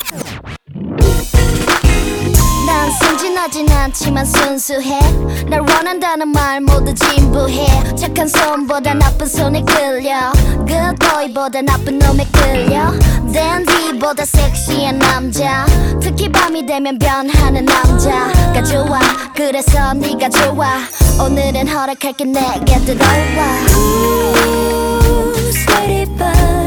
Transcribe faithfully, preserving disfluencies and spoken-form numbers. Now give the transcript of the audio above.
난 순진하진 않지만 순수해. 날 원한다는 말 모두 진부해. 착한 손보다 나쁜 손에 끌려. Good boy보다 나쁜 놈에 끌려. 댄디보다 섹시한 남자, 특히 밤이 되면 변하는 남자가 좋아. 그래서 네가 좋아. 오늘은 허락할게 내게 들어와. Ooh, sweetie pie.